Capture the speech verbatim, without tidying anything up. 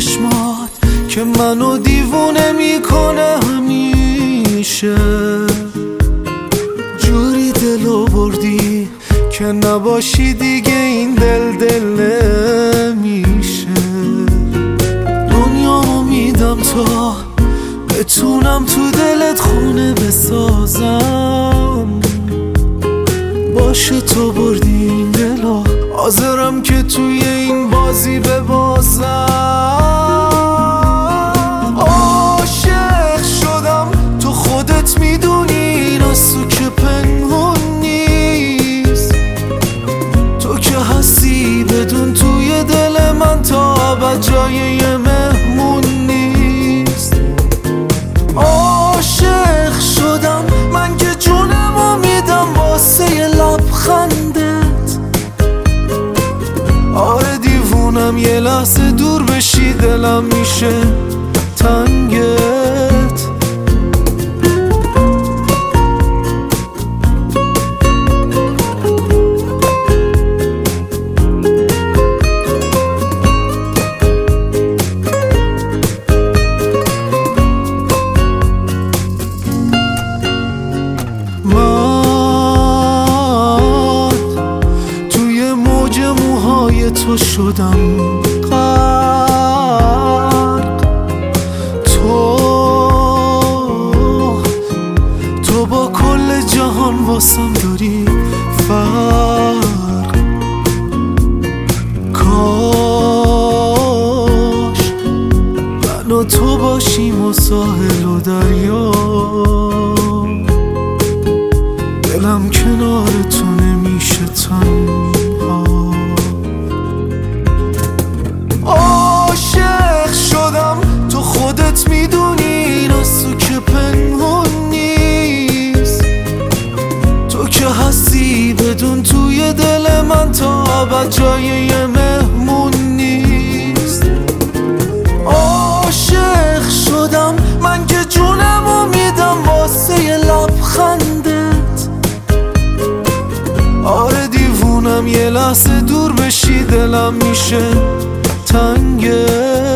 چشمات که منو دیوونه میکنه همیشه. جوری دلو بردی که نباشی دیگه این دل دل نمیشه. دنیامو میدم تا بتونم تو دلت خونه بسازم. باشه تو بردی این دلا، حاضرم که توی این بازی ببازم. عاشق شدم تو خودت میدونی، این از تو که پنهون نیست. تو که هستی بدون توی دل من تا ابد جای یه مهمون نیست. عاشق شدم من که جونمو میدم واسه یه لبخندت. آره دیوونم یه لحظه دور بشی دلم میشه تنگت. تو شدم غرق، تو تو با کل جهان واسم داری فرق. کاش من و تو باشیم و ساحل و دریا، دلم کنار تو نمیشه تنها. عاشق شدم تو خودت میدونی، این از تو که پنهون نیست. تو که هستی بدون توی دل من تا ابد جای یه مهمون نیست. عاشق شدم من که جونمو میدم واسه یه لبخندت. آره دیوونم یه لحظه دور بشی دلم میشه تنگه.